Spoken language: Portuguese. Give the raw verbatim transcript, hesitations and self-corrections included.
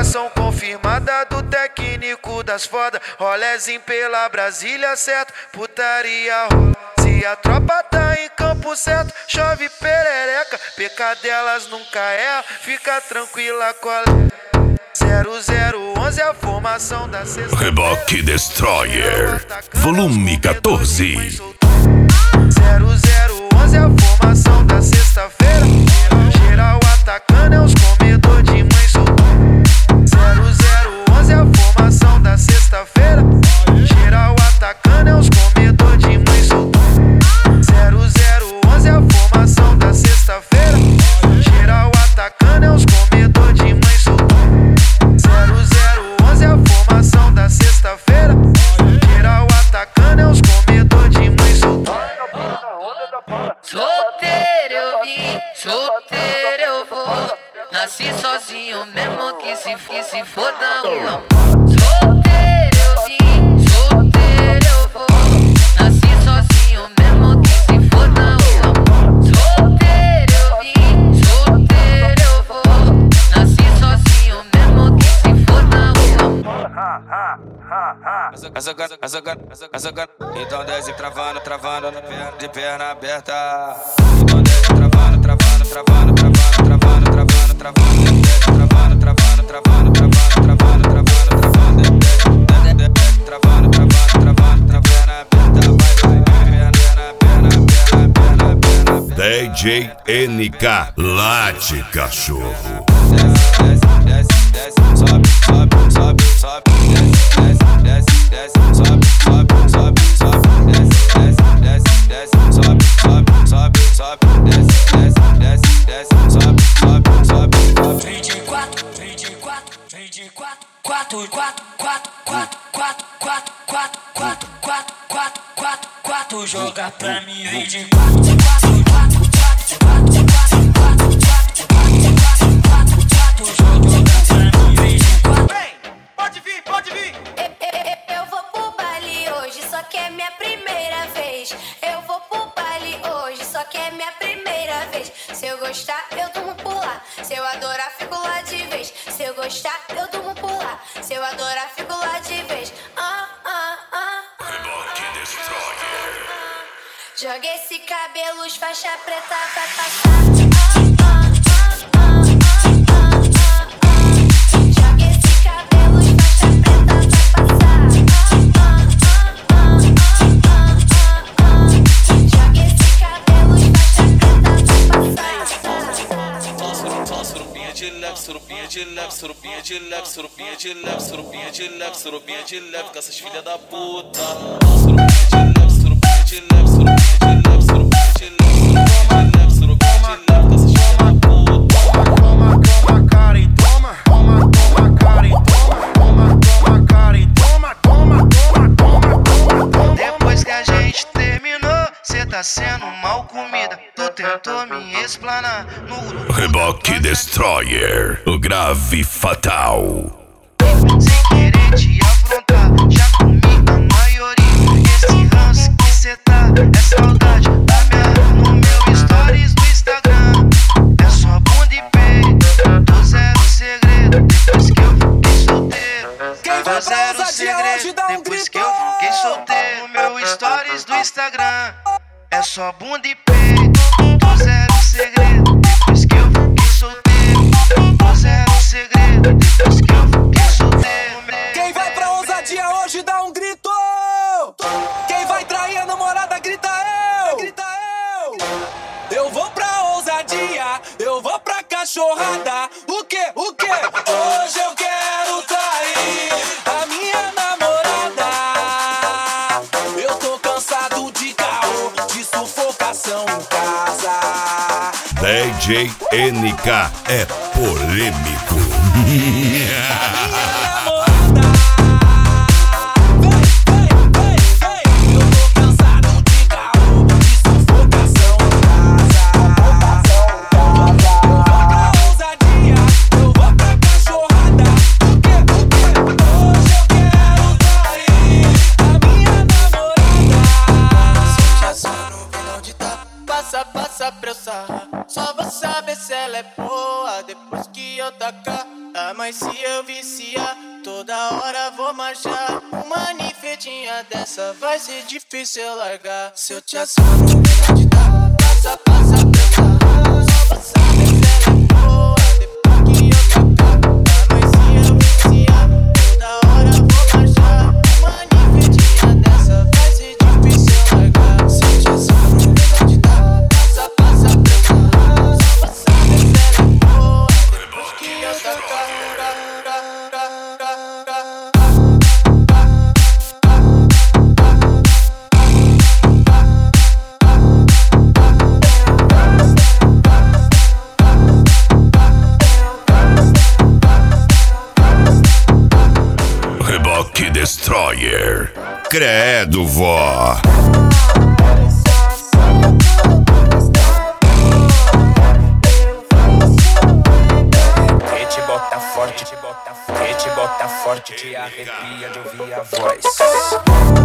Informação confirmada do técnico das foda. Rolezinho pela Brasília, certo? Putaria rola. Se a tropa tá em campo certo, chove perereca. Pecadelas nunca erra, fica tranquila, colega. zero zero onze é a formação da sexta. Reboque Destroyer, volume quatorze. zero zero onze é a formação da sexta-feira. Geral atacando é os comedor de mãe solteira. zero zero onze é a formação da sexta-feira. Geral atacando é os comedor de mãe solteira. zero zero onze é a formação da sexta-feira. Geral atacando é os comedor de mãe solteira. zero zero onze é a formação da sexta-feira. Geral atacando é os comedor de mãe solteira. Solteiro eu vim, solteiro eu vou. Nasci sozinho mesmo que se, que se foda o amor. Solteiro eu vim, solteiro eu vou. Nasci sozinho mesmo que se foda o amor. Solteiro eu vim, solteiro eu vou. Nasci sozinho mesmo que se foda o amor. Essa gata, essa gata, essa gata. Então desce travando, travando de perna aberta. Então desce travando, travando, travando, travando, travando, travando, travando, travando, travando, travando, travando, travando, travando, travando, travando, travando, travando, perna aberta, vai, vai, perna, perna, perna, perna, perna. D J N K, late cachorro. Desce, desce, desce, sobe, sobe, sobe, sobe, desce, desce, desce, sobe, sobe, sobe, sobe, desce, desce, desce, sobe, sobe, sobe, sobe, desce, desce, desce, sobe, sobe, sobe. Vem de quatro, vem de quatro, vem de quatro, quatro, quatro, quatro, quatro, quatro, quatro, quatro, quatro, quatro, quatro, quatro, quatro, joga pra mim, vem de quatro, quatro, quatro, quatro, quatro, quatro, quatro, quatro, quatro, quatro, quatro, joga pra mim, vem de quatro. Pode vir, pode vir. Eu vou pro baile hoje, só que é minha primeira vez. Eu vou pro baile hoje, só que é minha primeira vez. Se eu gostar, eu durmo por lá. Se eu adorar, fico lá de vez. Se eu gostar, eu durmo por lá. Se eu adorar, fico lá de vez. Ah, ah, ah. Reboque Destroyer. Joga esse cabelo, os faixa preta vai passar. Ah, ah, ah, ah, ah, ah, ah, ah. Joga esse cabelo, os faixa preta vai passar. Ah, ah, ah, ah, ah, ah, ah. Joga esse cabelo, os faixa preta vai passar. Surubinha de leve, surubinha de leve, surubinha de leve, surubinha de leve, surubinha de leve, surubinha de leve, com essas filhas da puta. Surubinha de leve, surubinha de leve, surubinha de leve, surubinha de leve, surubinha de leve, surubinha de leve, com essas filhas da puta. Toma, toma, Karen, toma, toma, toma, Karen, toma, toma, toma, Karen, toma, toma, toma, toma, toma, toma. Depois que a gente terminou, cê tá sendo mal comida. Tu tentou me explanar no grupo. Reboque Destroyer, o grave fatal. Sem querer te afrontar, já comi a maioria. Esse ranço que cê tá é saudade da minha. No meu stories do Instagram é só bunda e peito. Tô zero segredo depois que eu fiquei solteiro. Tô zero segredo depois que eu fiquei solteiro. No meu stories do Instagram é só bunda e peito. Tô zero segredo depois que eu fiquei solteiro. Tô zero segredo depois que eu fiquei solteiro. Quem vai pra ousadia hoje dá um grito. Quem vai trair a namorada grita eu. Grita eu. Eu vou pra ousadia, eu vou pra cachorrada. O que? O que? Hoje eu quero trair a minha namorada. Eu tô cansado de caô, de sufocação em casa. D J N K é polêmico. Só vou saber se ela é boa depois que eu tacar Ah, mas se eu viciar, toda hora vou marchar. Uma ninfetinha dessa vai ser difícil eu largar. Se eu te assar no final de dar, passa, passa, preta. Só pra saber se ela é boa, depois que eu tacar. Ah, mas se eu viciar, toda hora vou marchar. Uma ninfetinha dessa vai ser difícil eu largar. Se eu te assar no final de dar, passa, passa, preta. Só pra saber se ela é boa, depois que eu tacar. Reboque Destroyer. Credo, vó. Que te bota forte, te bota forte, te bota forte, te arrepia de ouvir a voz.